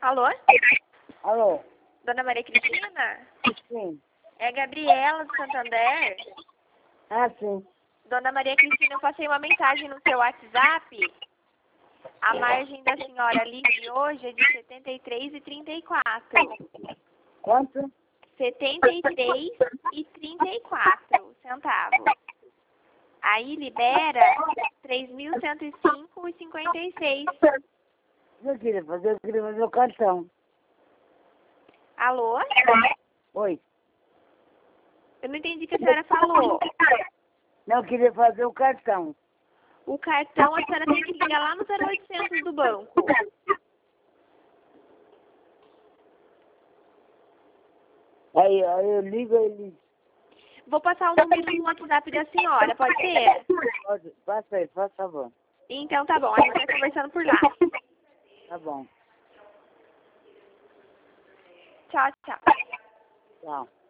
Alô? Alô? Dona Maria Cristina? Sim. É a Gabriela do Santander? Ah, sim. Dona Maria Cristina, eu passei uma mensagem no seu WhatsApp. A margem da senhora livre hoje é de 73,34. Quanto? 73,34 centavos. Aí libera 3.105,56. Eu queria fazer o cartão. Alô? Oi. Eu não entendi o que a senhora falou. Não, eu queria fazer o cartão. O cartão a senhora tem que ligar lá no 0800 do banco. Aí eu ligo ele. Vou passar o número no WhatsApp da senhora, pode ser? Pode, passa aí, faz favor. Então tá bom, a gente vai conversando por lá. Tá bom. Tchau, tchau. Tchau.